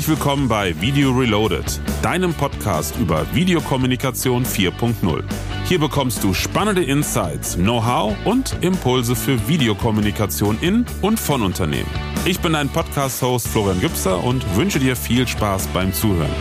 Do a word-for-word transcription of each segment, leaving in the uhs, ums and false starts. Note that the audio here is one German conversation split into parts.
Herzlich willkommen bei Video Reloaded, deinem Podcast über Videokommunikation vier Punkt null. Hier bekommst du spannende Insights, Know-how und Impulse für Videokommunikation in und von Unternehmen. Ich bin dein Podcast-Host Florian Gübser und wünsche dir viel Spaß beim Zuhören.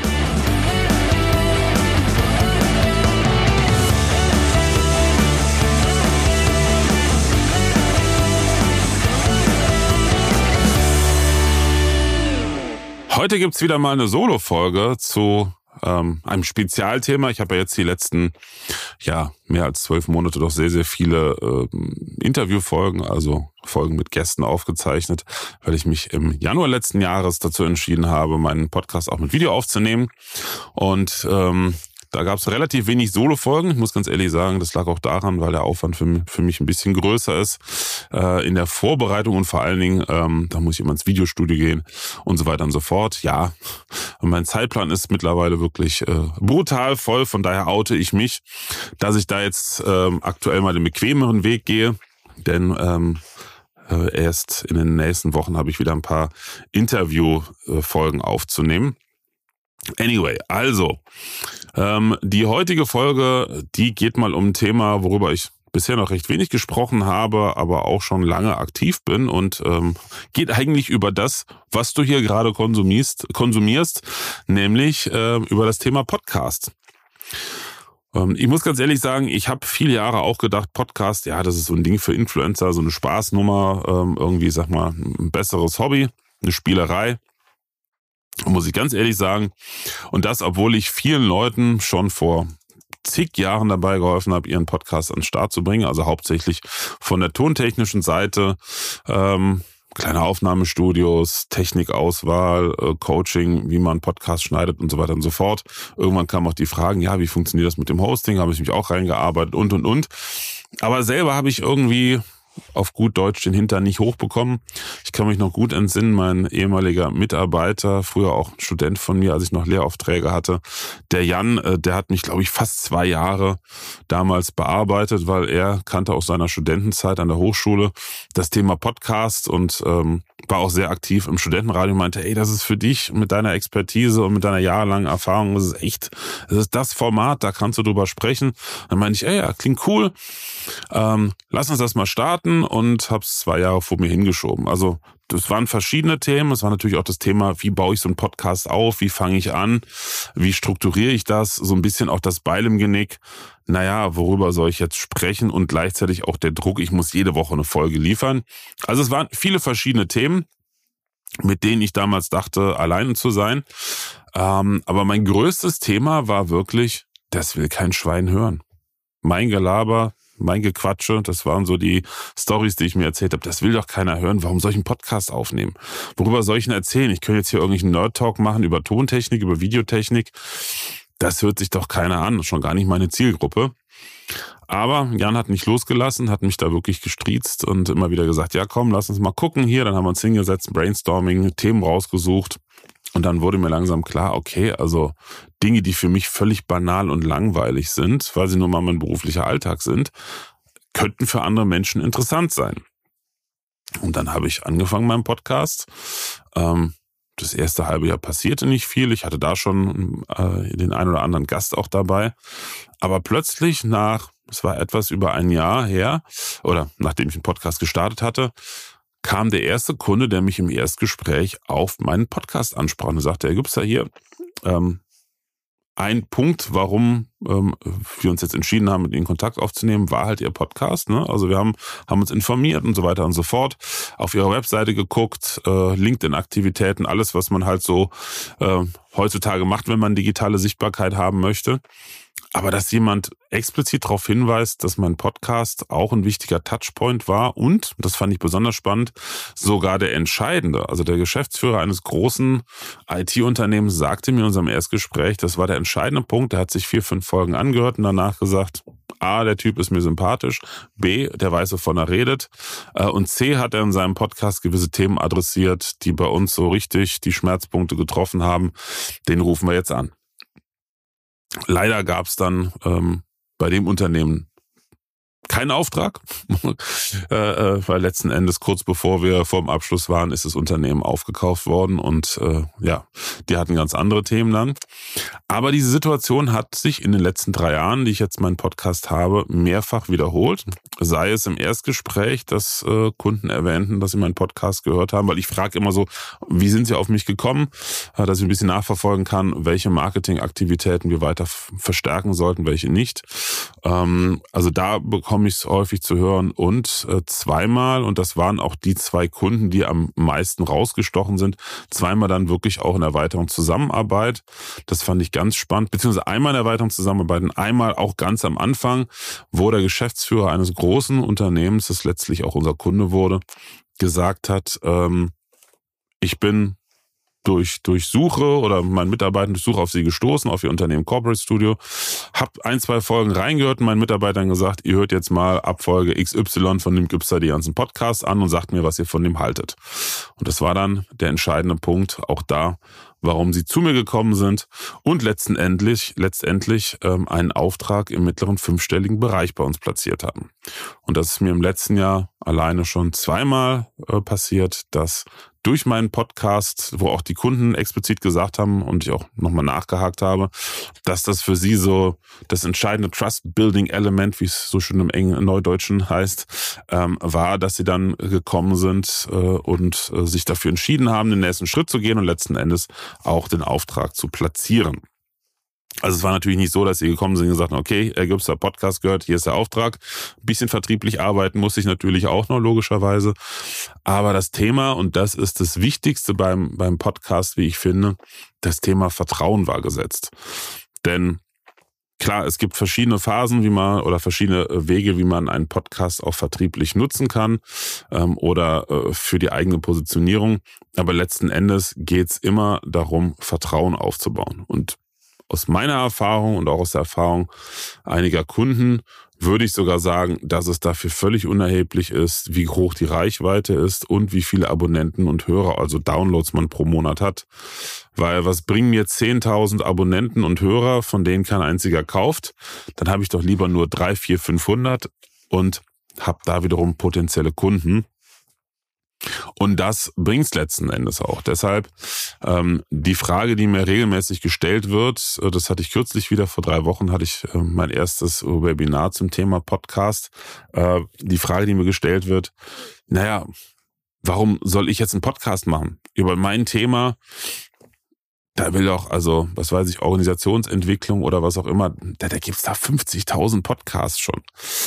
Heute gibt's wieder mal eine Solo-Folge zu ähm, einem Spezialthema. Ich habe ja jetzt die letzten, ja, mehr als zwölf Monate doch sehr, sehr viele ähm, Interviewfolgen, also Folgen mit Gästen aufgezeichnet, weil ich mich im Januar letzten Jahres dazu entschieden habe, meinen Podcast auch mit Video aufzunehmen. Und ähm, da gab es relativ wenig Solo-Folgen. Ich muss ganz ehrlich sagen, das lag auch daran, weil der Aufwand für, für mich ein bisschen größer ist äh, in der Vorbereitung und vor allen Dingen, ähm, da muss ich immer ins Videostudio gehen und so weiter und so fort. Ja, und mein Zeitplan ist mittlerweile wirklich äh, brutal voll. Von daher oute ich mich, dass ich da jetzt ähm, aktuell mal den bequemeren Weg gehe, denn ähm, äh, erst in den nächsten Wochen habe ich wieder ein paar Interviewfolgen aufzunehmen. Anyway, also, ähm, die heutige Folge, die geht mal um ein Thema, worüber ich bisher noch recht wenig gesprochen habe, aber auch schon lange aktiv bin und ähm, geht eigentlich über das, was du hier gerade konsumierst, konsumierst, nämlich äh, über das Thema Podcast. Ähm, ich muss ganz ehrlich sagen, ich habe viele Jahre auch gedacht, Podcast, ja, das ist so ein Ding für Influencer, so eine Spaßnummer, ähm, irgendwie, sag mal, ein besseres Hobby, eine Spielerei. Muss ich ganz ehrlich sagen. Und das, obwohl ich vielen Leuten schon vor zig Jahren dabei geholfen habe, ihren Podcast an den Start zu bringen. Also hauptsächlich von der tontechnischen Seite, ähm, kleine Aufnahmestudios, Technikauswahl, äh, Coaching, wie man Podcast schneidet und so weiter und so fort. Irgendwann kamen auch die Fragen, ja, wie funktioniert das mit dem Hosting? Habe ich mich auch reingearbeitet und, und, und. Aber selber habe ich irgendwie auf gut Deutsch den Hintern nicht hochbekommen. Ich kann mich noch gut entsinnen, mein ehemaliger Mitarbeiter, früher auch ein Student von mir, als ich noch Lehraufträge hatte, der Jan, der hat mich, glaube ich, fast zwei Jahre damals bearbeitet, weil er kannte aus seiner Studentenzeit an der Hochschule das Thema Podcast und ähm, war auch sehr aktiv im Studentenradio und meinte, ey, das ist für dich mit deiner Expertise und mit deiner jahrelangen Erfahrung, das ist echt, das ist das Format, da kannst du drüber sprechen. Dann meinte ich, ey, ja, klingt cool, ähm, lass uns das mal starten und hab's zwei Jahre vor mir hingeschoben. Also das waren verschiedene Themen. Es war natürlich auch das Thema, wie baue ich so einen Podcast auf, wie fange ich an, wie strukturiere ich das, so ein bisschen auch das Beil im Genick. Naja, worüber soll ich jetzt sprechen und gleichzeitig auch der Druck, ich muss jede Woche eine Folge liefern. Also es waren viele verschiedene Themen, mit denen ich damals dachte, alleine zu sein. Ähm, aber mein größtes Thema war wirklich, das will kein Schwein hören. Mein Gelaber, mein Gequatsche, das waren so die Storys, die ich mir erzählt habe. Das will doch keiner hören. Warum soll ich einen Podcast aufnehmen? Worüber soll ich denn erzählen? Ich könnte jetzt hier irgendwelchen Nerd-Talk machen über Tontechnik, über Videotechnik. Das hört sich doch keiner an. Schon gar nicht meine Zielgruppe. Aber Jan hat nicht losgelassen, hat mich da wirklich gestriezt und immer wieder gesagt, ja komm, lass uns mal gucken hier. Dann haben wir uns hingesetzt, Brainstorming, Themen rausgesucht. Und dann wurde mir langsam klar, okay, also Dinge, die für mich völlig banal und langweilig sind, weil sie nur mal mein beruflicher Alltag sind, könnten für andere Menschen interessant sein. Und dann habe ich angefangen meinen Podcast. Ähm, das erste halbe Jahr passierte nicht viel. Ich hatte da schon äh, den einen oder anderen Gast auch dabei. Aber plötzlich nach, es war etwas über ein Jahr her, oder nachdem ich den Podcast gestartet hatte, kam der erste Kunde, der mich im Erstgespräch auf meinen Podcast ansprach und sagte, Herr Gübser, hier, ähm, ein Punkt, warum ähm, wir uns jetzt entschieden haben, mit Ihnen Kontakt aufzunehmen, war halt Ihr Podcast. Ne? Also wir haben, haben uns informiert und so weiter und so fort, auf Ihrer Webseite geguckt, äh, LinkedIn-Aktivitäten, alles, was man halt so äh, heutzutage macht, wenn man digitale Sichtbarkeit haben möchte. Aber dass jemand explizit darauf hinweist, dass mein Podcast auch ein wichtiger Touchpoint war und, das fand ich besonders spannend, sogar der entscheidende, also der Geschäftsführer eines großen I T-Unternehmens sagte mir in unserem Erstgespräch, das war der entscheidende Punkt, der hat sich vier, fünf Folgen angehört und danach gesagt, A, der Typ ist mir sympathisch, B, der weiß, wovon er redet und C, hat er in seinem Podcast gewisse Themen adressiert, die bei uns so richtig die Schmerzpunkte getroffen haben, den rufen wir jetzt an. Leider gab es dann ähm, bei dem Unternehmen keinen Auftrag, äh, weil letzten Endes kurz bevor wir vor dem Abschluss waren, ist das Unternehmen aufgekauft worden und äh, ja, die hatten ganz andere Themen dann. Aber diese Situation hat sich in den letzten drei Jahren, die ich jetzt meinen Podcast habe, mehrfach wiederholt. Sei es im Erstgespräch, dass äh, Kunden erwähnten, dass sie meinen Podcast gehört haben, weil ich frage immer so, wie sind sie auf mich gekommen, äh, dass ich ein bisschen nachverfolgen kann, welche Marketingaktivitäten wir weiter f- verstärken sollten, welche nicht. Ähm, also da bekomme ich es häufig zu hören und äh, zweimal, und das waren auch die zwei Kunden, die am meisten rausgestochen sind, zweimal dann wirklich auch in Erweiterung Zusammenarbeit. Das fand ich ganz spannend, beziehungsweise einmal in Erweiterung Zusammenarbeit und einmal auch ganz am Anfang, wo der Geschäftsführer eines großen Unternehmens, das letztlich auch unser Kunde wurde, gesagt hat, ähm, ich bin durch durch Suche oder mein Mitarbeiter durch Suche auf sie gestoßen, auf ihr Unternehmen Corporate Studio, hab ein, zwei Folgen reingehört und meinen Mitarbeitern gesagt, ihr hört jetzt mal ab Folge X Y von dem Gipster die ganzen Podcasts an und sagt mir, was ihr von dem haltet. Und das war dann der entscheidende Punkt, auch da, warum sie zu mir gekommen sind und letztendlich, letztendlich ähm, einen Auftrag im mittleren fünfstelligen Bereich bei uns platziert haben. Und das ist mir im letzten Jahr alleine schon zweimal äh, passiert, dass durch meinen Podcast, wo auch die Kunden explizit gesagt haben und ich auch nochmal nachgehakt habe, dass das für sie so das entscheidende Trust-Building-Element, wie es so schön im engen Neudeutschen heißt, ähm, war, dass sie dann gekommen sind äh, und äh, sich dafür entschieden haben, den nächsten Schritt zu gehen und letzten Endes auch den Auftrag zu platzieren. Also es war natürlich nicht so, dass sie gekommen sind und gesagt haben, okay, Herr Gipster, Podcast gehört, hier ist der Auftrag. Ein bisschen vertrieblich arbeiten muss ich natürlich auch noch, logischerweise. Aber das Thema, und das ist das Wichtigste beim, beim Podcast, wie ich finde, das Thema Vertrauen war gesetzt. Denn klar, es gibt verschiedene Phasen, wie man oder verschiedene Wege, wie man einen Podcast auch vertrieblich nutzen kann ähm, oder äh, für die eigene Positionierung. Aber letzten Endes geht's immer darum, Vertrauen aufzubauen. Und aus meiner Erfahrung und auch aus der Erfahrung einiger Kunden würde ich sogar sagen, dass es dafür völlig unerheblich ist, wie hoch die Reichweite ist und wie viele Abonnenten und Hörer, also Downloads man pro Monat hat. Weil was bringen mir zehntausend Abonnenten und Hörer, von denen kein einziger kauft? Dann habe ich doch lieber nur drei, vier, fünfhundert und habe da wiederum potenzielle Kunden. Und das bringt's letzten Endes auch. Deshalb ähm, die Frage, die mir regelmäßig gestellt wird, das hatte ich kürzlich wieder, vor drei Wochen hatte ich äh, mein erstes Webinar zum Thema Podcast. Äh, die Frage, die mir gestellt wird, naja, warum soll ich jetzt einen Podcast machen? Über mein Thema, da will doch, also, was weiß ich, Organisationsentwicklung oder was auch immer, da, da gibt's da fünfzigtausend Podcasts schon.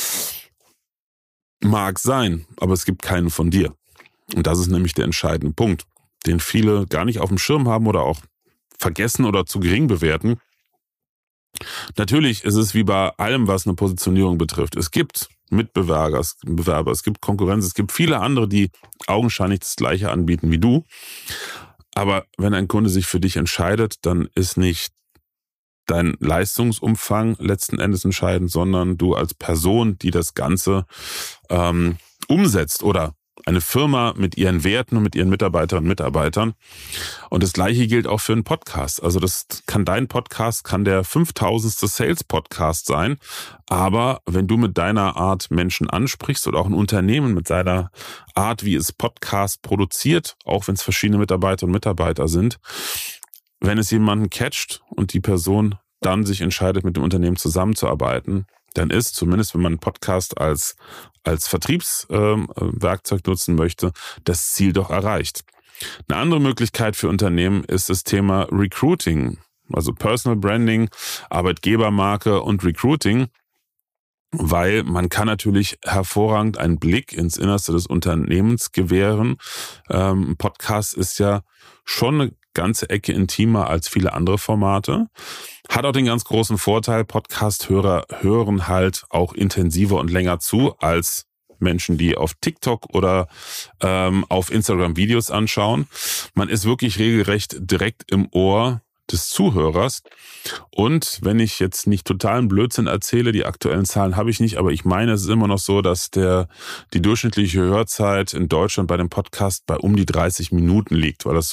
Mag sein, aber es gibt keinen von dir. Und das ist nämlich der entscheidende Punkt, den viele gar nicht auf dem Schirm haben oder auch vergessen oder zu gering bewerten. Natürlich ist es wie bei allem, was eine Positionierung betrifft. Es gibt Mitbewerber, es, Bewerber, es gibt Konkurrenz, es gibt viele andere, die augenscheinlich das Gleiche anbieten wie du. Aber wenn ein Kunde sich für dich entscheidet, dann ist nicht dein Leistungsumfang letzten Endes entscheidend, sondern du als Person, die das Ganze ähm, umsetzt oder eine Firma mit ihren Werten und mit ihren Mitarbeiterinnen und Mitarbeitern. Und das Gleiche gilt auch für einen Podcast. Also das kann dein Podcast, kann der fünftausendste Sales-Podcast sein. Aber wenn du mit deiner Art Menschen ansprichst oder auch ein Unternehmen mit seiner Art, wie es Podcast produziert, auch wenn es verschiedene Mitarbeiter und Mitarbeiter sind, wenn es jemanden catcht und die Person dann sich entscheidet, mit dem Unternehmen zusammenzuarbeiten, dann ist, zumindest wenn man einen Podcast als, als Vertriebswerkzeug äh, nutzen möchte, das Ziel doch erreicht. Eine andere Möglichkeit für Unternehmen ist das Thema Recruiting, also Personal Branding, Arbeitgebermarke und Recruiting, weil man kann natürlich hervorragend einen Blick ins Innerste des Unternehmens gewähren. Ähm, ein Podcast ist ja schon eine ganze Ecke intimer als viele andere Formate. Hat auch den ganz großen Vorteil, Podcast-Hörer hören halt auch intensiver und länger zu als Menschen, die auf TikTok oder ähm, auf Instagram Videos anschauen. Man ist wirklich regelrecht direkt im Ohr des Zuhörers. Und wenn ich jetzt nicht totalen Blödsinn erzähle, die aktuellen Zahlen habe ich nicht, aber ich meine, es ist immer noch so, dass der die durchschnittliche Hörzeit in Deutschland bei dem Podcast bei um die dreißig Minuten liegt, weil das so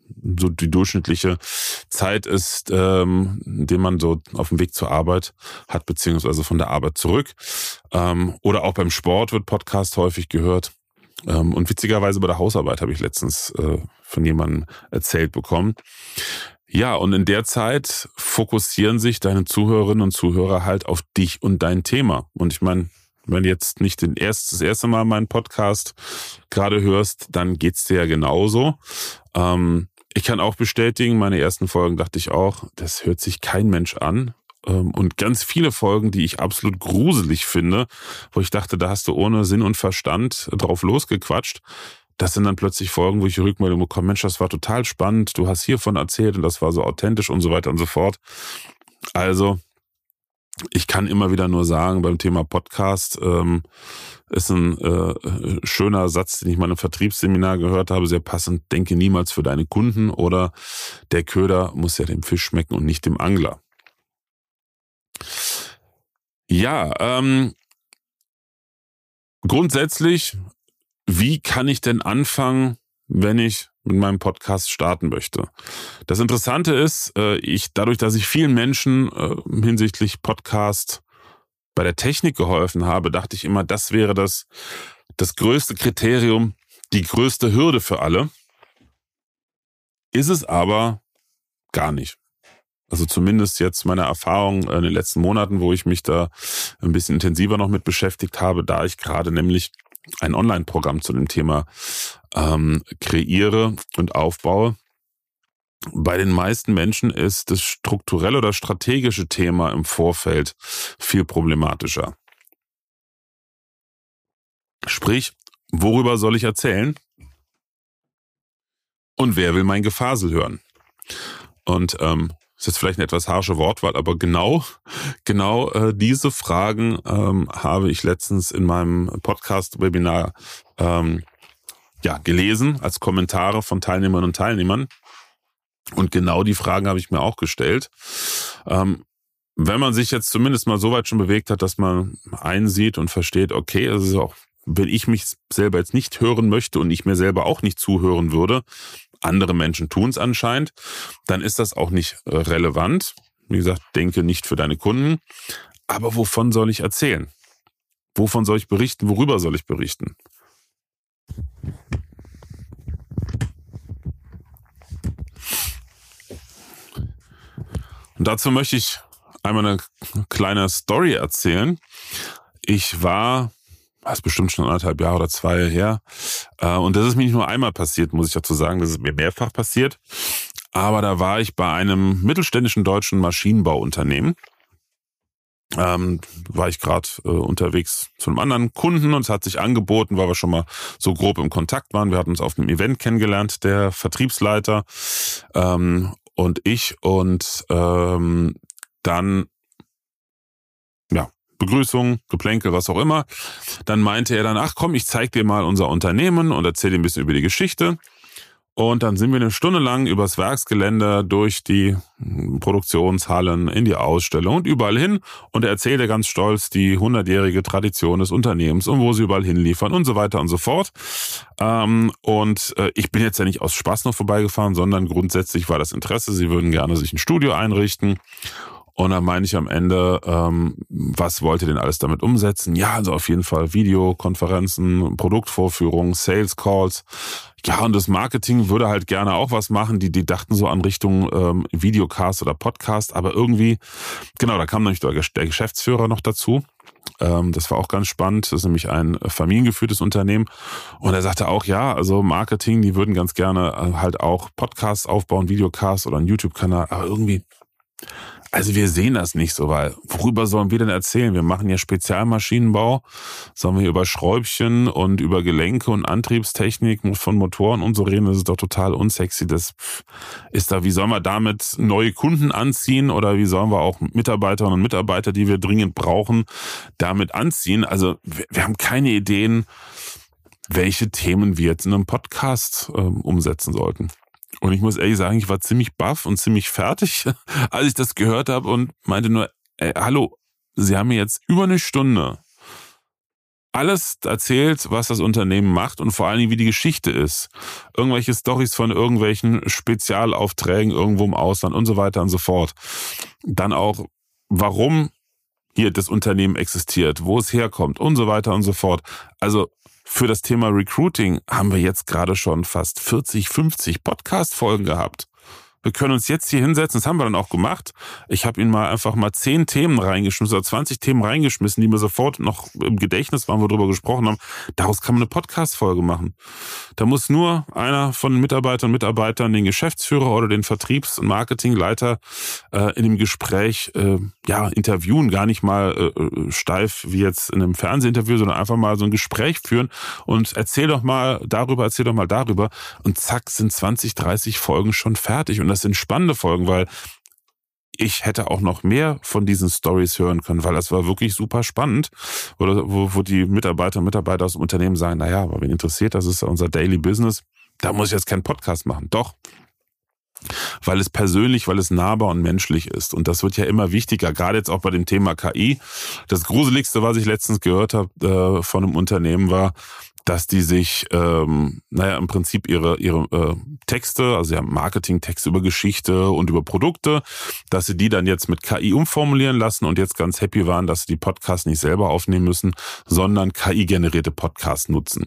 so die durchschnittliche Zeit ist, ähm, den man so auf dem Weg zur Arbeit hat, beziehungsweise von der Arbeit zurück. Ähm, oder auch beim Sport wird Podcast häufig gehört. Ähm, und witzigerweise bei der Hausarbeit habe ich letztens äh, von jemandem erzählt bekommen. Ja, und in der Zeit fokussieren sich deine Zuhörerinnen und Zuhörer halt auf dich und dein Thema. Und ich meine, wenn du jetzt nicht den erst, das erste Mal meinen Podcast gerade hörst, dann geht's dir ja genauso. Ähm, ich kann auch bestätigen, meine ersten Folgen dachte ich auch, das hört sich kein Mensch an. Ähm, und ganz viele Folgen, die ich absolut gruselig finde, wo ich dachte, da hast du ohne Sinn und Verstand drauf losgequatscht. Das sind dann plötzlich Folgen, wo ich die Rückmeldung bekomme, Mensch, das war total spannend, du hast hiervon erzählt und das war so authentisch und so weiter und so fort. Also, ich kann immer wieder nur sagen, beim Thema Podcast ähm, ist ein äh, schöner Satz, den ich mal im Vertriebsseminar gehört habe, sehr passend, denke niemals für deine Kunden oder der Köder muss ja dem Fisch schmecken und nicht dem Angler. Ja, ähm, grundsätzlich, wie kann ich denn anfangen, wenn ich mit meinem Podcast starten möchte? Das Interessante ist, ich dadurch, dass ich vielen Menschen hinsichtlich Podcast bei der Technik geholfen habe, dachte ich immer, das wäre das, das größte Kriterium, die größte Hürde für alle. Ist es aber gar nicht. Also zumindest jetzt meine Erfahrung in den letzten Monaten, wo ich mich da ein bisschen intensiver noch mit beschäftigt habe, da ich gerade nämlich ein Online-Programm zu dem Thema ähm, kreiere und aufbaue. Bei den meisten Menschen ist das strukturelle oder strategische Thema im Vorfeld viel problematischer. Sprich, worüber soll ich erzählen? Und wer will mein Gefasel hören? Und ähm, das ist jetzt vielleicht eine etwas harsche Wortwahl, aber genau, genau äh, diese Fragen ähm, habe ich letztens in meinem Podcast-Webinar ähm, ja, gelesen als Kommentare von Teilnehmerinnen und Teilnehmern. Und genau die Fragen habe ich mir auch gestellt. Ähm, wenn man sich jetzt zumindest mal so weit schon bewegt hat, dass man einsieht und versteht, okay, also auch wenn ich mich selber jetzt nicht hören möchte und ich mir selber auch nicht zuhören würde, andere Menschen tun es anscheinend, dann ist das auch nicht relevant. Wie gesagt, denke nicht für deine Kunden. Aber wovon soll ich erzählen? Wovon soll ich berichten? Worüber soll ich berichten? Und dazu möchte ich einmal eine kleine Story erzählen. Ich war, das ist bestimmt schon anderthalb Jahre oder zwei Jahre her, und das ist mir nicht nur einmal passiert, muss ich dazu sagen, das ist mir mehrfach passiert. Aber da war ich bei einem mittelständischen deutschen Maschinenbauunternehmen. Ähm, war ich gerade äh, unterwegs zu einem anderen Kunden und es hat sich angeboten, weil wir schon mal so grob im Kontakt waren. Wir hatten uns auf einem Event kennengelernt, der Vertriebsleiter ähm, und ich und ähm, dann, ja, Begrüßung, Geplänkel, was auch immer. Dann meinte er dann, ach komm, ich zeig dir mal unser Unternehmen und erzähl dir ein bisschen über die Geschichte. Und dann sind wir eine Stunde lang übers Werksgelände durch die Produktionshallen in die Ausstellung und überall hin. Und er erzählte ganz stolz die hundertjährige Tradition des Unternehmens und wo sie überall hinliefern und so weiter und so fort. Und ich bin jetzt ja nicht aus Spaß noch vorbeigefahren, sondern grundsätzlich war das Interesse, sie würden gerne sich ein Studio einrichten. Und dann meine ich am Ende, ähm, was wollt ihr denn alles damit umsetzen? Ja, also auf jeden Fall Videokonferenzen, Produktvorführungen, Sales Calls. Ja, und das Marketing würde halt gerne auch was machen. Die, die dachten so an Richtung ähm, Videocast oder Podcast, aber irgendwie, genau, da kam nämlich der, der Geschäftsführer noch dazu. Ähm, das war auch ganz spannend. Das ist nämlich ein familiengeführtes Unternehmen. Und er sagte auch, ja, also Marketing, die würden ganz gerne halt auch Podcasts aufbauen, Videocasts oder einen YouTube-Kanal, aber irgendwie, also wir sehen das nicht so, weil worüber sollen wir denn erzählen? Wir machen ja Spezialmaschinenbau, sollen wir über Schräubchen und über Gelenke und Antriebstechnik von Motoren und so reden, das ist doch total unsexy. Das ist da, wie sollen wir damit neue Kunden anziehen oder wie sollen wir auch Mitarbeiterinnen und Mitarbeiter, die wir dringend brauchen, damit anziehen? Also wir, wir haben keine Ideen, welche Themen wir jetzt in einem Podcast äh, umsetzen sollten. Und ich muss ehrlich sagen, ich war ziemlich baff und ziemlich fertig, als ich das gehört habe und meinte nur, ey, hallo, Sie haben mir jetzt über eine Stunde alles erzählt, was das Unternehmen macht und vor allen Dingen, wie die Geschichte ist. Irgendwelche Storys von irgendwelchen Spezialaufträgen irgendwo im Ausland und so weiter und so fort. Dann auch, warum hier das Unternehmen existiert, wo es herkommt und so weiter und so fort. Also für das Thema Recruiting haben wir jetzt gerade schon fast vierzig, fünfzig Podcast-Folgen gehabt. Wir können uns jetzt hier hinsetzen, das haben wir dann auch gemacht. Ich habe Ihnen mal einfach mal zehn Themen reingeschmissen oder zwanzig Themen reingeschmissen, die mir sofort noch im Gedächtnis waren, wo wir drüber gesprochen haben. Daraus kann man eine Podcast-Folge machen. Da muss nur einer von den Mitarbeitern und Mitarbeitern den Geschäftsführer oder den Vertriebs- und Marketingleiter äh, in dem Gespräch äh, ja interviewen, gar nicht mal äh, steif wie jetzt in einem Fernsehinterview, sondern einfach mal so ein Gespräch führen und erzähl doch mal darüber, erzähl doch mal darüber und zack sind zwanzig, dreißig Folgen schon fertig. Und das sind spannende Folgen, weil ich hätte auch noch mehr von diesen Stories hören können, weil das war wirklich super spannend. Oder wo, wo die Mitarbeiter und Mitarbeiter aus dem Unternehmen sagen, naja, aber wen interessiert, das ist ja unser Daily Business. Da muss ich jetzt keinen Podcast machen. Doch. Weil es persönlich, weil es nahbar und menschlich ist. Und das wird ja immer wichtiger, gerade jetzt auch bei dem Thema K I. Das Gruseligste, was ich letztens gehört habe äh, von einem Unternehmen war, dass die sich, ähm, naja, im Prinzip ihre ihre äh, Texte, also ja Marketingtexte über Geschichte und über Produkte, dass sie die dann jetzt mit K I umformulieren lassen und jetzt ganz happy waren, dass sie die Podcasts nicht selber aufnehmen müssen, sondern K I-generierte Podcasts nutzen.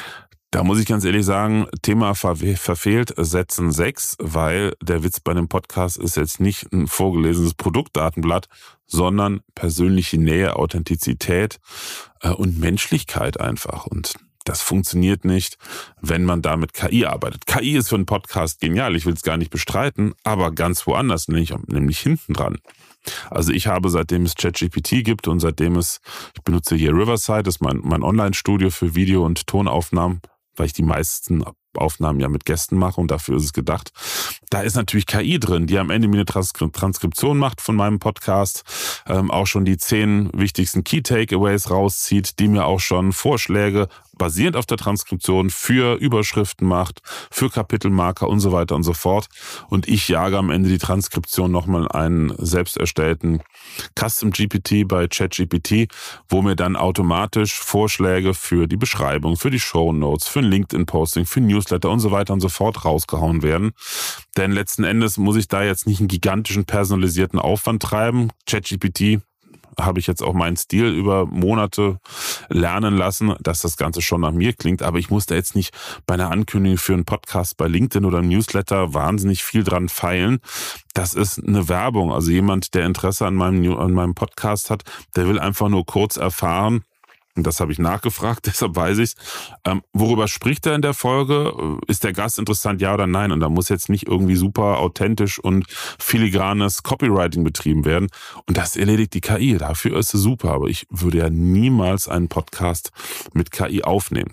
Da muss ich ganz ehrlich sagen, Thema ver- verfehlt, setzen sechs, weil der Witz bei einem Podcast ist jetzt nicht ein vorgelesenes Produktdatenblatt, sondern persönliche Nähe, Authentizität äh, und Menschlichkeit einfach. Und das funktioniert nicht, wenn man da mit K I arbeitet. K I ist für einen Podcast genial, ich will es gar nicht bestreiten, aber ganz woanders, nämlich, nämlich hinten dran. Also ich habe, seitdem es ChatGPT gibt und seitdem es, ich benutze hier Riverside, das ist mein, mein Online-Studio für Video- und Tonaufnahmen, weil ich die meisten Aufnahmen ja mit Gästen mache und dafür ist es gedacht. Da ist natürlich K I drin, die am Ende mir eine Transkri- Transkription macht von meinem Podcast, ähm, auch schon die zehn wichtigsten Key Takeaways rauszieht, die mir auch schon Vorschläge basierend auf der Transkription für Überschriften macht, für Kapitelmarker und so weiter und so fort. Und ich jage am Ende die Transkription nochmal in einen selbst erstellten Custom G P T bei ChatGPT, wo mir dann automatisch Vorschläge für die Beschreibung, für die Shownotes, für ein LinkedIn-Posting, für ein Newsletter und so weiter und so fort rausgehauen werden. Denn letzten Endes muss ich da jetzt nicht einen gigantischen personalisierten Aufwand treiben. ChatGPT habe ich jetzt auch meinen Stil über Monate lernen lassen, dass das Ganze schon nach mir klingt. Aber ich muss da jetzt nicht bei einer Ankündigung für einen Podcast bei LinkedIn oder einem Newsletter wahnsinnig viel dran feilen. Das ist eine Werbung. Also jemand, der Interesse an meinem, an meinem Podcast hat, der will einfach nur kurz erfahren, und das habe ich nachgefragt, deshalb weiß ich's. Ähm, worüber spricht er in der Folge? Ist der Gast interessant, ja oder nein? Und da muss jetzt nicht irgendwie super authentisch und filigranes Copywriting betrieben werden. Und das erledigt die K I. Dafür ist es super. Aber ich würde ja niemals einen Podcast mit K I aufnehmen.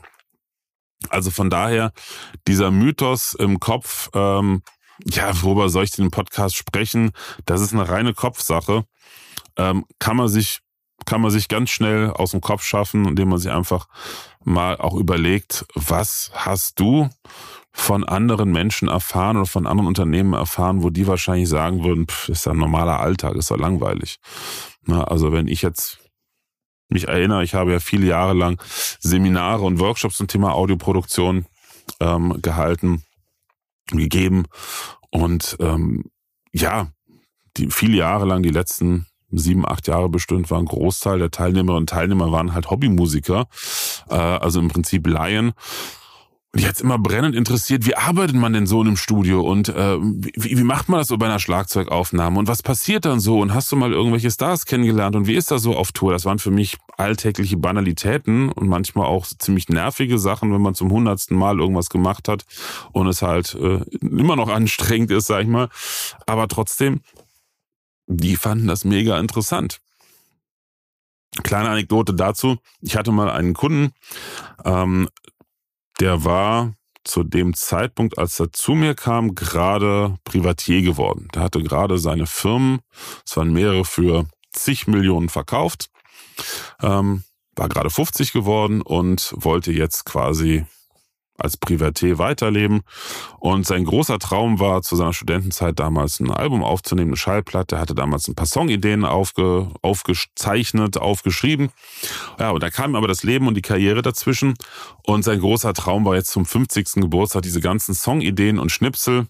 Also von daher, dieser Mythos im Kopf, ähm, ja, worüber soll ich denn im Podcast sprechen? Das ist eine reine Kopfsache. Ähm, kann man sich kann man sich ganz schnell aus dem Kopf schaffen, indem man sich einfach mal auch überlegt, was hast du von anderen Menschen erfahren oder von anderen Unternehmen erfahren, wo die wahrscheinlich sagen würden, pff, ist ja ein normaler Alltag, ist ja langweilig. Na, also wenn ich jetzt mich erinnere, ich habe ja viele Jahre lang Seminare und Workshops zum Thema Audioproduktion ähm, gehalten, gegeben und ähm, ja, die viele Jahre lang, die letzten sieben, acht Jahre bestimmt, war ein Großteil der Teilnehmerinnen und Teilnehmer waren halt Hobbymusiker, äh, also im Prinzip Laien. Und die hat's immer brennend interessiert, wie arbeitet man denn so in einem Studio und äh, wie, wie macht man das so bei einer Schlagzeugaufnahme und was passiert dann so und hast du mal irgendwelche Stars kennengelernt und wie ist das so auf Tour? Das waren für mich alltägliche Banalitäten und manchmal auch ziemlich nervige Sachen, wenn man zum hundertsten Mal irgendwas gemacht hat und es halt äh, immer noch anstrengend ist, sag ich mal. Aber trotzdem, die fanden das mega interessant. Kleine Anekdote dazu. Ich hatte mal einen Kunden, ähm, der war zu dem Zeitpunkt, als er zu mir kam, gerade Privatier geworden. Der hatte gerade seine Firmen, es waren mehrere, für zig Millionen verkauft, ähm, war gerade fünfzig geworden und wollte jetzt quasi als Privatier weiterleben. Und sein großer Traum war, zu seiner Studentenzeit damals ein Album aufzunehmen, eine Schallplatte. Er hatte damals ein paar Songideen aufge, aufgezeichnet, aufgeschrieben. Ja, und da kam aber das Leben und die Karriere dazwischen. Und sein großer Traum war jetzt zum fünfzigsten Geburtstag, diese ganzen Songideen und Schnipsel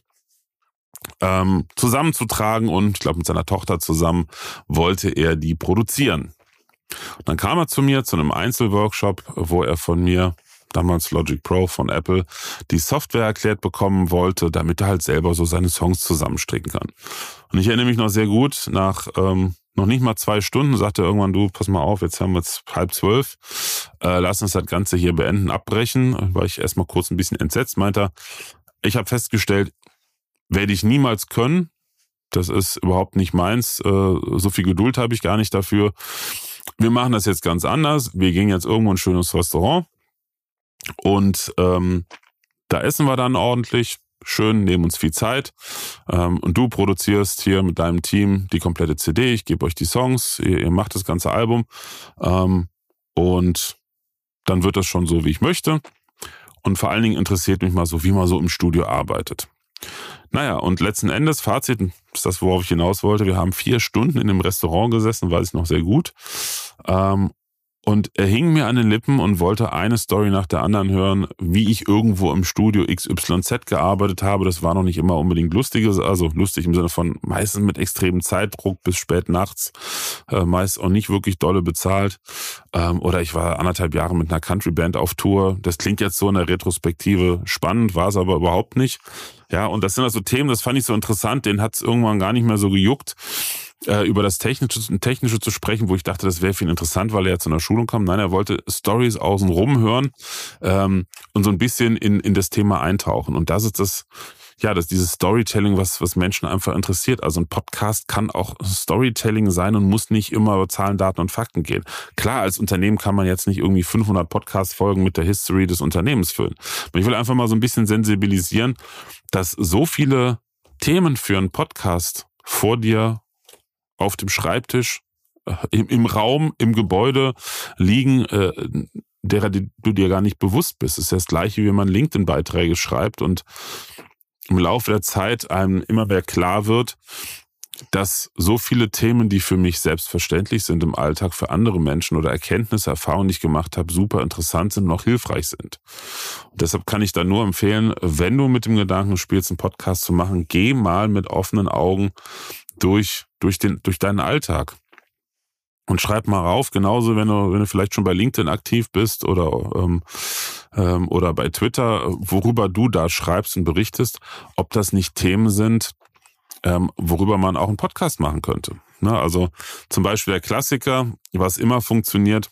ähm, zusammenzutragen. Und ich glaube, mit seiner Tochter zusammen wollte er die produzieren. Und dann kam er zu mir zu einem Einzelworkshop, wo er von mir, damals Logic Pro von Apple, die Software erklärt bekommen wollte, damit er halt selber so seine Songs zusammenstricken kann. Und ich erinnere mich noch sehr gut, nach ähm, noch nicht mal zwei Stunden sagte er irgendwann, du, pass mal auf, jetzt haben wir jetzt halb zwölf, äh, lass uns das Ganze hier beenden, abbrechen. War ich erstmal kurz ein bisschen entsetzt, meinte er, ich habe festgestellt, werde ich niemals können, das ist überhaupt nicht meins, äh, so viel Geduld habe ich gar nicht dafür. Wir machen das jetzt ganz anders, wir gehen jetzt irgendwo in ein schönes Restaurant, und ähm, da essen wir dann ordentlich, schön, nehmen uns viel Zeit. Ähm, und du produzierst hier mit deinem Team die komplette C D. Ich gebe euch die Songs, ihr, ihr macht das ganze Album. Ähm, und dann wird das schon so, wie ich möchte. Und vor allen Dingen interessiert mich mal so, wie man so im Studio arbeitet. Naja, und letzten Endes, Fazit, ist das, worauf ich hinaus wollte. Wir haben vier Stunden in dem Restaurant gesessen, weiß ich noch sehr gut. Ähm, Und er hing mir an den Lippen und wollte eine Story nach der anderen hören, wie ich irgendwo im Studio X Y Z gearbeitet habe. Das war noch nicht immer unbedingt lustig, also lustig im Sinne von meistens mit extremem Zeitdruck bis spät nachts, äh, meist auch nicht wirklich dolle bezahlt. Ähm, oder ich war anderthalb Jahre mit einer Country-Band auf Tour. Das klingt jetzt so in der Retrospektive spannend, war es aber überhaupt nicht. Ja, und das sind also Themen, das fand ich so interessant, den hat es irgendwann gar nicht mehr so gejuckt, über das Technische, Technische zu sprechen, wo ich dachte, das wäre viel interessant, weil er ja zu einer Schulung kam. Nein, er wollte Stories außenrum hören ähm, und so ein bisschen in in das Thema eintauchen. Und das ist das, ja, das dieses Storytelling, was was Menschen einfach interessiert. Also ein Podcast kann auch Storytelling sein und muss nicht immer über Zahlen, Daten und Fakten gehen. Klar, als Unternehmen kann man jetzt nicht irgendwie fünfhundert Podcast-Folgen mit der History des Unternehmens füllen. Aber ich will einfach mal so ein bisschen sensibilisieren, dass so viele Themen für einen Podcast vor dir auf dem Schreibtisch, im, im Raum, im Gebäude liegen, äh, derer die, du dir gar nicht bewusst bist. Es ist das Gleiche, wie man LinkedIn-Beiträge schreibt und im Laufe der Zeit einem immer mehr klar wird, dass so viele Themen, die für mich selbstverständlich sind im Alltag, für andere Menschen oder Erkenntnisse, Erfahrungen, die ich gemacht habe, super interessant sind und auch hilfreich sind. Und deshalb kann ich da nur empfehlen, wenn du mit dem Gedanken spielst, einen Podcast zu machen, geh mal mit offenen Augen durch durch den durch deinen Alltag und schreib mal rauf, genauso wenn du wenn du vielleicht schon bei LinkedIn aktiv bist oder ähm, ähm, oder bei Twitter, worüber du da schreibst und berichtest, ob das nicht Themen sind, ähm, worüber man auch einen Podcast machen könnte. Ne? Also zum Beispiel der Klassiker, was immer funktioniert,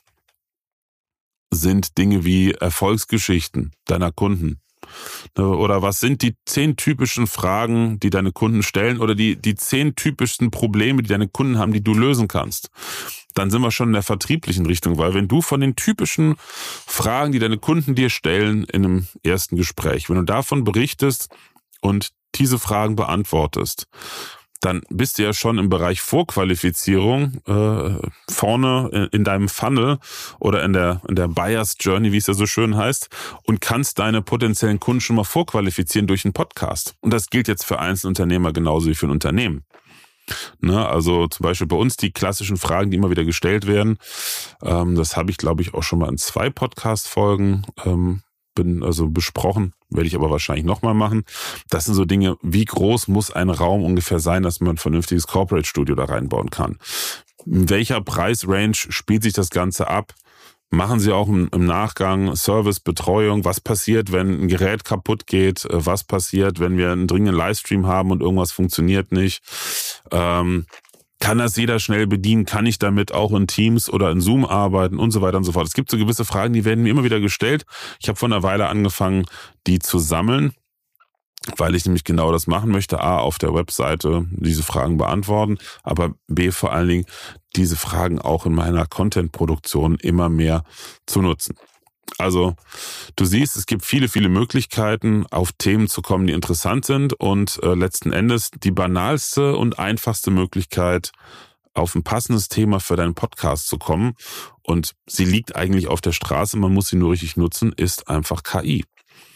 sind Dinge wie Erfolgsgeschichten deiner Kunden. Oder was sind die zehn typischen Fragen, die deine Kunden stellen oder die die zehn typischsten Probleme, die deine Kunden haben, die du lösen kannst? Dann sind wir schon in der vertrieblichen Richtung, weil wenn du von den typischen Fragen, die deine Kunden dir stellen in einem ersten Gespräch, wenn du davon berichtest und diese Fragen beantwortest, dann bist du ja schon im Bereich Vorqualifizierung äh, vorne in, in deinem Funnel oder in der in der Buyer's Journey, wie es ja so schön heißt, und kannst deine potenziellen Kunden schon mal vorqualifizieren durch einen Podcast. Und das gilt jetzt für Einzelunternehmer genauso wie für ein Unternehmen. Ne, also zum Beispiel bei uns die klassischen Fragen, die immer wieder gestellt werden, ähm, das habe ich, glaube ich, auch schon mal in zwei Podcast-Folgen ähm, bin also besprochen, werde ich aber wahrscheinlich nochmal machen. Das sind so Dinge, wie groß muss ein Raum ungefähr sein, dass man ein vernünftiges Corporate-Studio da reinbauen kann? In welcher Preisrange spielt sich das Ganze ab? Machen Sie auch im Nachgang Service, Betreuung? Was passiert, wenn ein Gerät kaputt geht? Was passiert, wenn wir einen dringenden Livestream haben und irgendwas funktioniert nicht? Ähm, Kann das jeder schnell bedienen? Kann ich damit auch in Teams oder in Zoom arbeiten und so weiter und so fort? Es gibt so gewisse Fragen, die werden mir immer wieder gestellt. Ich habe vor einer Weile angefangen, die zu sammeln, weil ich nämlich genau das machen möchte. A, auf der Webseite diese Fragen beantworten, aber B, vor allen Dingen diese Fragen auch in meiner Content-Produktion immer mehr zu nutzen. Also du siehst, es gibt viele, viele Möglichkeiten, auf Themen zu kommen, die interessant sind und äh, letzten Endes die banalste und einfachste Möglichkeit, auf ein passendes Thema für deinen Podcast zu kommen, und sie liegt eigentlich auf der Straße, man muss sie nur richtig nutzen, ist einfach K I.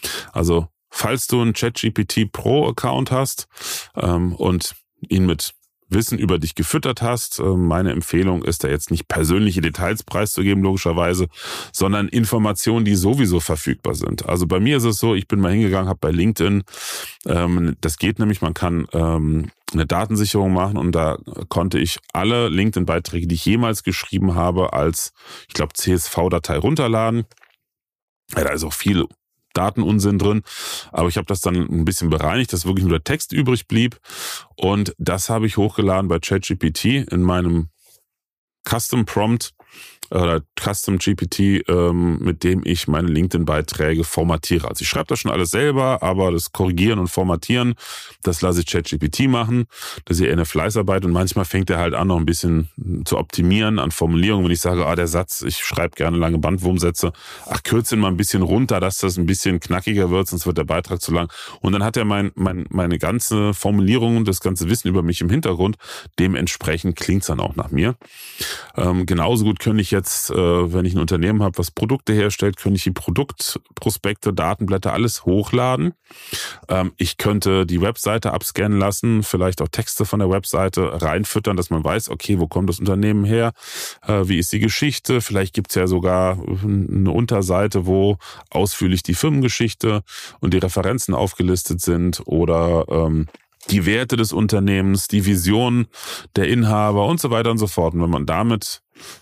Also falls du einen ChatGPT Pro-Account hast ähm, und ihn mit Wissen über dich gefüttert hast, äh, meine Empfehlung ist, da jetzt nicht persönliche Details preiszugeben, logischerweise, sondern Informationen, die sowieso verfügbar sind. Also bei mir ist es so, ich bin mal hingegangen, habe bei LinkedIn, ähm, das geht nämlich, man kann ähm, eine Datensicherung machen und da konnte ich alle LinkedIn-Beiträge, die ich jemals geschrieben habe, als, ich glaube, C S V-Datei runterladen. Ja, da ist auch viel Datenunsinn drin, aber ich habe das dann ein bisschen bereinigt, dass wirklich nur der Text übrig blieb und das habe ich hochgeladen bei ChatGPT in meinem Custom Prompt oder Custom G P T, ähm, mit dem ich meine LinkedIn-Beiträge formatiere. Also ich schreibe das schon alles selber, aber das Korrigieren und Formatieren, das lasse ich ChatGPT machen. Das ist ja eher eine Fleißarbeit und manchmal fängt er halt an, noch ein bisschen zu optimieren an Formulierungen. Wenn ich sage, ah, der Satz, ich schreibe gerne lange Bandwurmsätze, ach, kürze ihn mal ein bisschen runter, dass das ein bisschen knackiger wird, sonst wird der Beitrag zu lang. Und dann hat er mein, mein, meine ganze Formulierung und das ganze Wissen über mich im Hintergrund. Dementsprechend klingt es dann auch nach mir. Ähm, genauso gut könnte ich jetzt, äh, wenn ich ein Unternehmen habe, was Produkte herstellt, könnte ich die Produktprospekte, Datenblätter, alles hochladen. Ähm, ich könnte die Webseite abscannen lassen, vielleicht auch Texte von der Webseite reinfüttern, dass man weiß, okay, wo kommt das Unternehmen her, äh, wie ist die Geschichte, vielleicht gibt es ja sogar eine Unterseite, wo ausführlich die Firmengeschichte und die Referenzen aufgelistet sind oder ähm, die Werte des Unternehmens, die Vision der Inhaber und so weiter und so fort. Und wenn man damit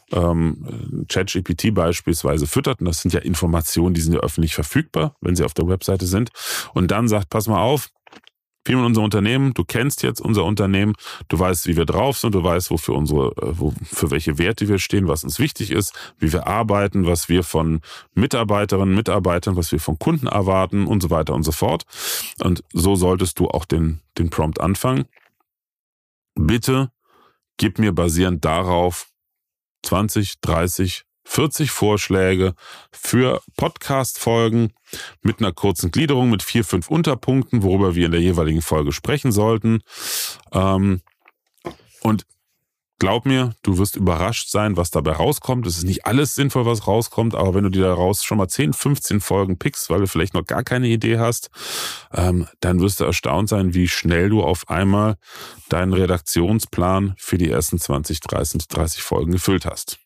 ähm, ChatGPT beispielsweise füttert, und das sind ja Informationen, die sind ja öffentlich verfügbar, wenn sie auf der Webseite sind, und dann sagt, pass mal auf, wir in unser Unternehmen, du kennst jetzt unser Unternehmen, du weißt, wie wir drauf sind, du weißt, wofür unsere, wo, für welche Werte wir stehen, was uns wichtig ist, wie wir arbeiten, was wir von Mitarbeiterinnen, Mitarbeitern, was wir von Kunden erwarten und so weiter und so fort. Und so solltest du auch den, den Prompt anfangen. Bitte gib mir basierend darauf zwanzig, dreißig, vierzig Vorschläge für Podcast-Folgen mit einer kurzen Gliederung, mit vier, fünf Unterpunkten, worüber wir in der jeweiligen Folge sprechen sollten. Und glaub mir, du wirst überrascht sein, was dabei rauskommt. Es ist nicht alles sinnvoll, was rauskommt, aber wenn du dir daraus schon mal zehn, fünfzehn Folgen pickst, weil du vielleicht noch gar keine Idee hast, dann wirst du erstaunt sein, wie schnell du auf einmal deinen Redaktionsplan für die ersten zwanzig, dreißig, dreißig Folgen gefüllt hast.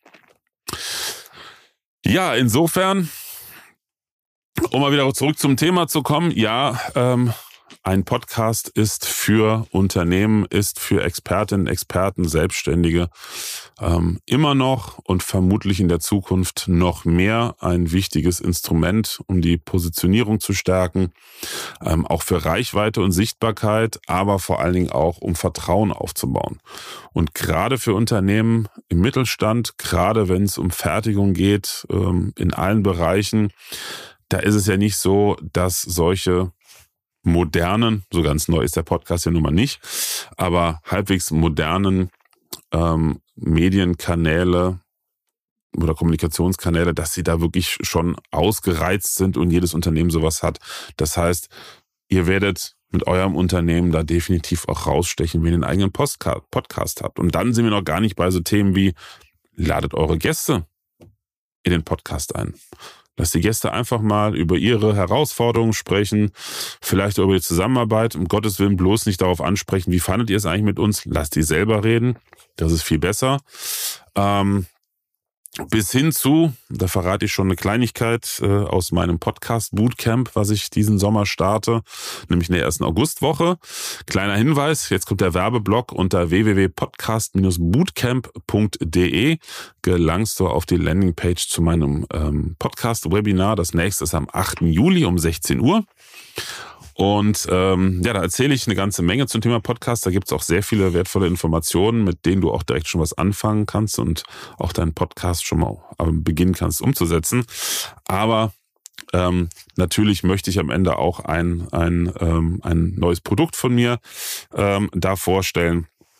Ja, insofern, um mal wieder zurück zum Thema zu kommen, ja, ähm, ein Podcast ist für Unternehmen, ist für Expertinnen, Experten, Selbstständige ähm, immer noch und vermutlich in der Zukunft noch mehr ein wichtiges Instrument, um die Positionierung zu stärken, ähm, auch für Reichweite und Sichtbarkeit, aber vor allen Dingen auch, um Vertrauen aufzubauen. Und gerade für Unternehmen im Mittelstand, gerade wenn es um Fertigung geht, ähm, in allen Bereichen, da ist es ja nicht so, dass solche modernen, so ganz neu ist der Podcast ja nun mal nicht, aber halbwegs modernen ähm, Medienkanäle oder Kommunikationskanäle, dass sie da wirklich schon ausgereizt sind und jedes Unternehmen sowas hat. Das heißt, ihr werdet mit eurem Unternehmen da definitiv auch rausstechen, wenn ihr einen eigenen Podcast habt. Und dann sind wir noch gar nicht bei so Themen wie, ladet eure Gäste in den Podcast ein. Lasst die Gäste einfach mal über ihre Herausforderungen sprechen, vielleicht über die Zusammenarbeit. Um Gottes Willen bloß nicht darauf ansprechen, wie fandet ihr es eigentlich mit uns? Lasst die selber reden. Das ist viel besser. Ähm, bis hin zu, da verrate ich schon eine Kleinigkeit äh, aus meinem Podcast Bootcamp, was ich diesen Sommer starte, nämlich in der ersten Augustwoche. Kleiner Hinweis, jetzt kommt der Werbeblock unter w w w punkt podcast dash bootcamp punkt d e gelangst du auf die Landingpage zu meinem ähm, Podcast-Webinar. Das nächste ist am achten Juli um sechzehn Uhr. Und ähm, ja, da erzähle ich eine ganze Menge zum Thema Podcast. Da gibt es auch sehr viele wertvolle Informationen, mit denen du auch direkt schon was anfangen kannst und auch deinen Podcast schon mal beginnen kannst umzusetzen. Aber ähm, natürlich möchte ich am Ende auch ein, ein, ähm, ein neues Produkt von mir ähm, da vorstellen.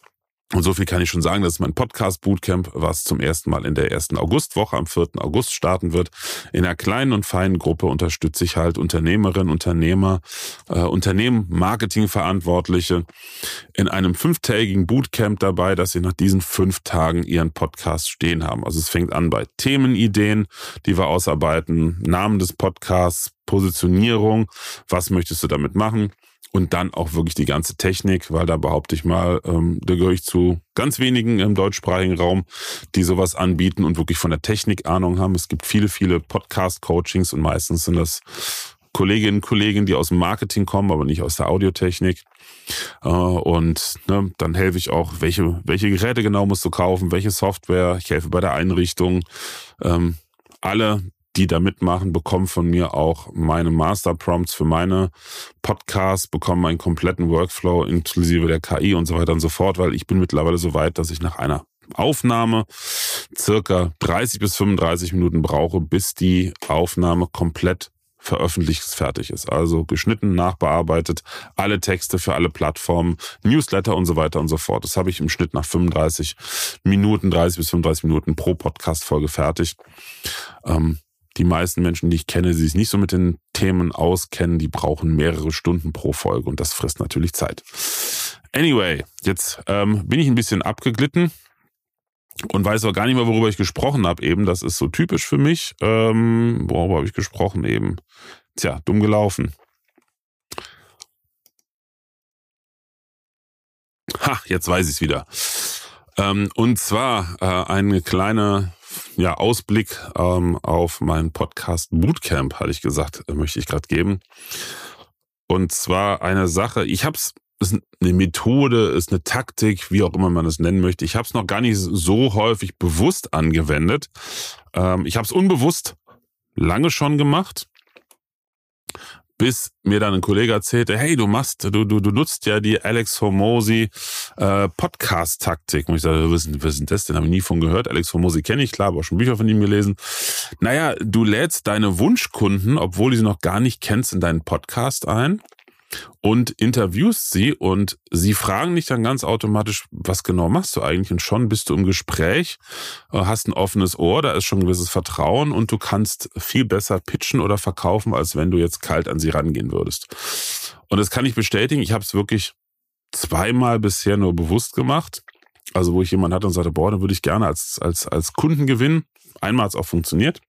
Und so viel kann ich schon sagen, das ist mein Podcast-Bootcamp, was zum ersten Mal in der ersten Augustwoche am vierten August starten wird. In einer kleinen und feinen Gruppe unterstütze ich halt Unternehmerinnen, Unternehmer, äh, Unternehmen, Marketingverantwortliche in einem fünftägigen Bootcamp dabei, dass sie nach diesen fünf Tagen ihren Podcast stehen haben. Also es fängt an bei Themenideen, die wir ausarbeiten, Namen des Podcasts, Positionierung, was möchtest du damit machen? Und dann auch wirklich die ganze Technik, weil da behaupte ich mal, ähm, da gehöre ich zu ganz wenigen im deutschsprachigen Raum, die sowas anbieten und wirklich von der Technik Ahnung haben. Es gibt viele, viele Podcast-Coachings und meistens sind das Kolleginnen und Kollegen, die aus dem Marketing kommen, aber nicht aus der Audiotechnik. Äh, und ne, dann helfe ich auch, welche, welche Geräte genau musst du kaufen, welche Software. Ich helfe bei der Einrichtung. Ähm, alle die da mitmachen, bekommen von mir auch meine Master-Prompts für meine Podcasts, bekommen meinen kompletten Workflow inklusive der K I und so weiter und so fort, weil ich bin mittlerweile so weit, dass ich nach einer Aufnahme circa dreißig bis fünfunddreißig Minuten brauche, bis die Aufnahme komplett veröffentlicht fertig ist. Also geschnitten, nachbearbeitet, alle Texte für alle Plattformen, Newsletter und so weiter und so fort. Das habe ich im Schnitt nach fünfunddreißig Minuten, dreißig bis fünfunddreißig Minuten pro Podcast-Folge fertig. Ähm, Die meisten Menschen, die ich kenne, die sich nicht so mit den Themen auskennen, die brauchen mehrere Stunden pro Folge und das frisst natürlich Zeit. Anyway, jetzt ähm, bin ich ein bisschen abgeglitten und weiß auch gar nicht mehr, worüber ich gesprochen habe eben. Das ist so typisch für mich. Ähm, worüber habe ich gesprochen eben? Tja, dumm gelaufen. Ha, jetzt weiß ich es wieder. Ähm, und zwar äh, eine kleine ja, Ausblick ähm, auf meinen Podcast Bootcamp, hatte ich gesagt, äh, möchte ich gerade geben. Und zwar eine Sache, ich habe es, ist eine Methode, ist eine Taktik, wie auch immer man es nennen möchte. Ich habe es noch gar nicht so häufig bewusst angewendet. Ähm, ich habe es unbewusst lange schon gemacht, bis mir dann ein Kollege erzählte, hey, du machst, du du du nutzt ja die Alex Hormozi äh, Podcast-Taktik. Und ich sage, was ist, was ist das denn? Habe ich nie von gehört. Alex Hormozi kenne ich, klar, aber auch schon Bücher von ihm gelesen. Naja, du lädst deine Wunschkunden, obwohl du sie noch gar nicht kennst, in deinen Podcast ein und interviewst sie und sie fragen dich dann ganz automatisch, was genau machst du eigentlich? Und schon bist du im Gespräch, hast ein offenes Ohr, da ist schon ein gewisses Vertrauen und du kannst viel besser pitchen oder verkaufen, als wenn du jetzt kalt an sie rangehen würdest. Und das kann ich bestätigen, ich habe es wirklich zweimal bisher nur bewusst gemacht, also wo ich jemanden hatte und sagte, boah, dann würde ich gerne als, als, als Kunden gewinnen. Einmal hat es auch funktioniert.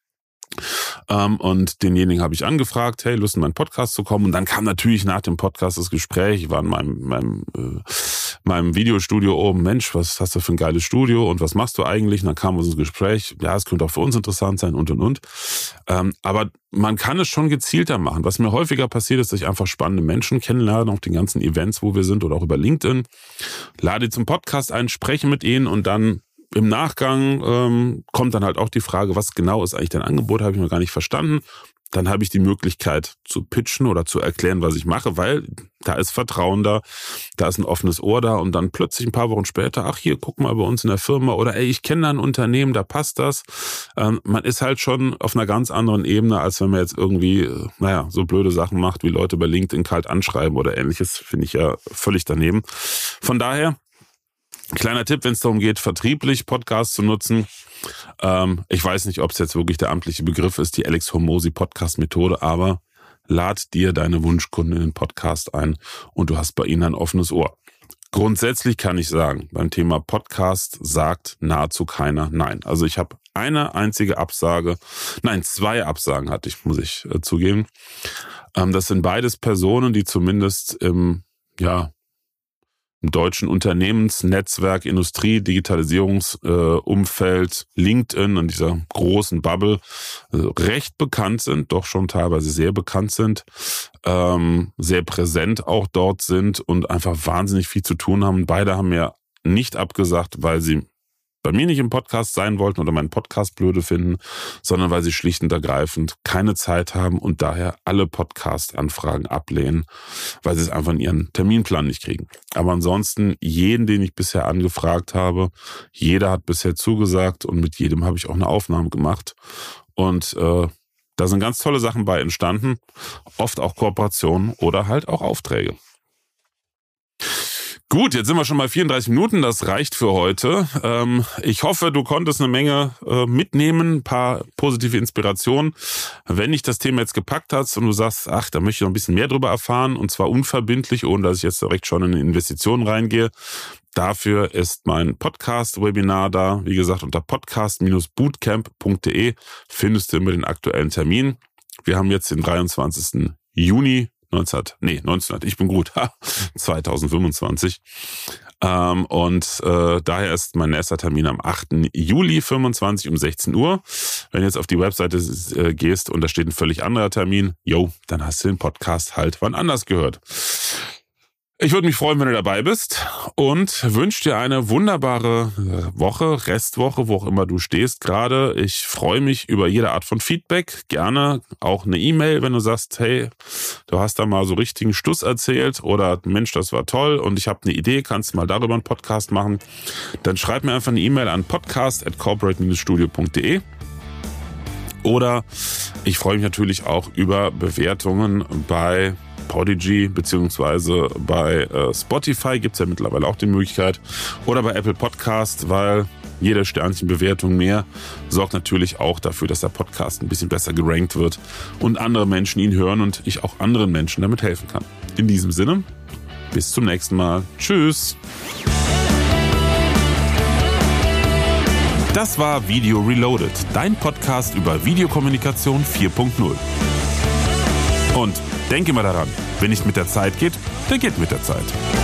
Um, und denjenigen habe ich angefragt, hey, Lust in meinen Podcast zu kommen. Und dann kam natürlich nach dem Podcast das Gespräch. Ich war in meinem, meinem, äh, meinem Videostudio oben. Mensch, was hast du für ein geiles Studio und was machst du eigentlich? Und dann kam uns ein Gespräch. Ja, es könnte auch für uns interessant sein und, und, und. Um, aber man kann es schon gezielter machen. Was mir häufiger passiert, ist, dass ich einfach spannende Menschen kennenlerne auf den ganzen Events, wo wir sind oder auch über LinkedIn. Lade zum Podcast ein, spreche mit ihnen und dann im Nachgang ähm, kommt dann halt auch die Frage, was genau ist eigentlich dein Angebot, habe ich noch gar nicht verstanden. Dann habe ich die Möglichkeit zu pitchen oder zu erklären, was ich mache, weil da ist Vertrauen da, da ist ein offenes Ohr da und dann plötzlich ein paar Wochen später, ach hier, guck mal bei uns in der Firma oder ey, ich kenne da ein Unternehmen, da passt das. Ähm, man ist halt schon auf einer ganz anderen Ebene, als wenn man jetzt irgendwie, naja, so blöde Sachen macht, wie Leute bei LinkedIn kalt anschreiben oder ähnliches, finde ich ja völlig daneben. Von daher, kleiner Tipp, wenn es darum geht, vertrieblich Podcasts zu nutzen. Ähm, ich weiß nicht, ob es jetzt wirklich der amtliche Begriff ist, die Alex Hormozi Podcast-Methode, aber lad dir deine Wunschkunden in den Podcast ein und du hast bei ihnen ein offenes Ohr. Grundsätzlich kann ich sagen, beim Thema Podcast sagt nahezu keiner Nein. Also ich habe eine einzige Absage, nein, zwei Absagen hatte ich, muss ich äh, zugeben. Ähm, das sind beides Personen, die zumindest im, ja, im deutschen Unternehmensnetzwerk, Industrie, Digitalisierungsumfeld, äh, LinkedIn und dieser großen Bubble äh, recht bekannt sind, doch schon teilweise sehr bekannt sind, ähm, sehr präsent auch dort sind und einfach wahnsinnig viel zu tun haben. Beide haben mir nicht abgesagt, weil sie bei mir nicht im Podcast sein wollten oder meinen Podcast blöde finden, sondern weil sie schlicht und ergreifend keine Zeit haben und daher alle Podcast-Anfragen ablehnen, weil sie es einfach in ihren Terminplan nicht kriegen. Aber ansonsten, jeden, den ich bisher angefragt habe, jeder hat bisher zugesagt und mit jedem habe ich auch eine Aufnahme gemacht. Und äh, da sind ganz tolle Sachen bei entstanden, oft auch Kooperationen oder halt auch Aufträge. Gut, jetzt sind wir schon mal vierunddreißig Minuten, das reicht für heute. Ähm, ich hoffe, du konntest eine Menge äh, mitnehmen, ein paar positive Inspirationen. Wenn dich das Thema jetzt gepackt hat und du sagst, ach, da möchte ich noch ein bisschen mehr drüber erfahren, und zwar unverbindlich, ohne dass ich jetzt direkt schon in Investitionen reingehe, dafür ist mein Podcast-Webinar da. Wie gesagt, unter podcast Bindestrich bootcamp Punkt de findest du immer den aktuellen Termin. Wir haben jetzt den dreiundzwanzigsten Juni neunzehn, nee, neunzehn, ich bin gut, zweitausendfünfundzwanzig. Ähm, und äh, daher ist mein erster Termin am achten Juli fünfundzwanzig um sechzehn Uhr. Wenn du jetzt auf die Webseite äh, gehst und da steht ein völlig anderer Termin, yo, dann hast du den Podcast halt wann anders gehört. Ich würde mich freuen, wenn du dabei bist, und wünsche dir eine wunderbare Woche, Restwoche, wo auch immer du stehst gerade. Ich freue mich über jede Art von Feedback. Gerne auch eine E-Mail, wenn du sagst, hey, du hast da mal so richtigen Stuss erzählt oder Mensch, das war toll und ich habe eine Idee, kannst du mal darüber einen Podcast machen. Dann schreib mir einfach eine E-Mail an podcast at corporate Bindestrich studio Punkt de. Oder ich freue mich natürlich auch über Bewertungen bei Podigy, beziehungsweise bei äh, Spotify gibt's ja mittlerweile auch die Möglichkeit, oder bei Apple Podcast, weil jede Sternchenbewertung mehr sorgt natürlich auch dafür, dass der Podcast ein bisschen besser gerankt wird und andere Menschen ihn hören und ich auch anderen Menschen damit helfen kann. In diesem Sinne, bis zum nächsten Mal. Tschüss! Das war Video Reloaded, dein Podcast über Videokommunikation vier Punkt null. Und denke mal daran, wer nicht mit der Zeit geht, der geht mit der Zeit.